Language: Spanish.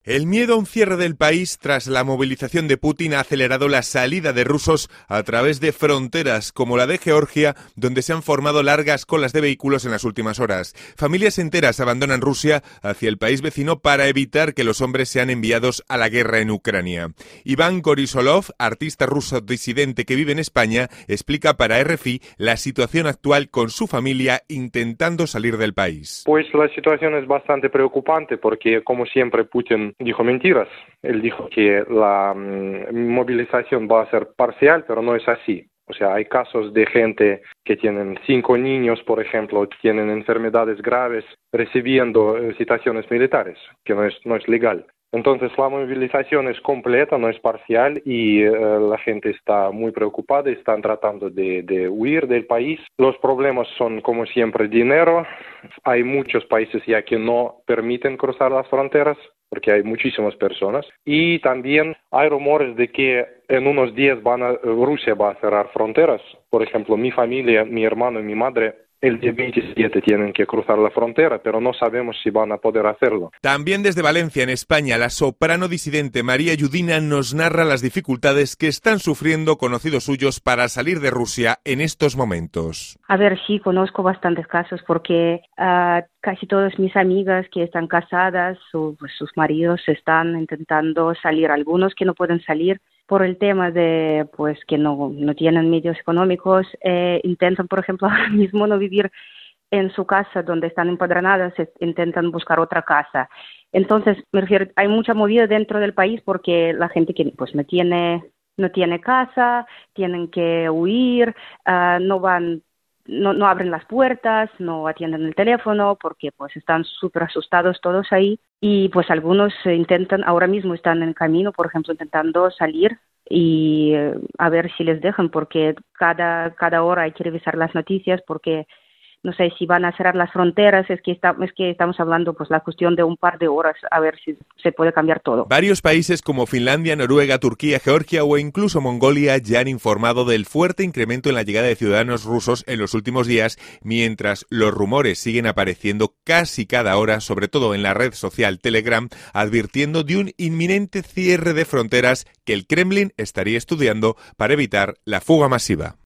El miedo a un cierre del país tras la movilización de Putin ha acelerado la salida de rusos a través de fronteras como la de Georgia, donde se han formado largas colas de vehículos en las últimas horas. Familias enteras abandonan Rusia hacia el país vecino para evitar que los hombres sean enviados a la guerra en Ucrania. Iván Gorisolov, artista ruso disidente que vive en España, explica para RFI la situación actual con su familia intentando salir del país. Pues la situación es bastante preocupante porque, como siempre, Putin dijo mentiras. Él dijo que la movilización va a ser parcial, pero no es así. O sea, hay casos de gente que tienen 5 niños, por ejemplo, tienen enfermedades graves recibiendo citaciones militares, que no es legal. Entonces, la movilización es completa, no es parcial, y la gente está muy preocupada, están tratando de huir del país. Los problemas son, como siempre, dinero. Hay muchos países ya que no permiten cruzar las fronteras, porque hay muchísimas personas. Y también hay rumores de que en unos días Rusia va a cerrar fronteras. Por ejemplo, mi familia, mi hermano y mi madre, el día 27 tienen que cruzar la frontera, pero no sabemos si van a poder hacerlo. También desde Valencia, en España, la soprano disidente María Yudina nos narra las dificultades que están sufriendo conocidos suyos para salir de Rusia en estos momentos. A ver, sí, conozco bastantes casos porque casi todas mis amigas que están casadas, sus maridos están intentando salir, algunos que no pueden salir por el tema de pues que no tienen medios económicos, intentan, por ejemplo, ahora mismo no vivir en su casa donde están empadronadas, intentan buscar otra casa. Entonces, me refiero, hay mucha movida dentro del país porque la gente que pues no tiene casa, tienen que huir, no abren las puertas, no atienden el teléfono porque pues están súper asustados todos ahí, y pues algunos ahora mismo están en camino, por ejemplo, intentando salir y a ver si les dejan, porque cada hora hay que revisar las noticias porque no sé si van a cerrar las fronteras, es que estamos hablando pues la cuestión de un par de horas, a ver si se puede cambiar todo. Varios países como Finlandia, Noruega, Turquía, Georgia o incluso Mongolia ya han informado del fuerte incremento en la llegada de ciudadanos rusos en los últimos días, mientras los rumores siguen apareciendo casi cada hora, sobre todo en la red social Telegram, advirtiendo de un inminente cierre de fronteras que el Kremlin estaría estudiando para evitar la fuga masiva.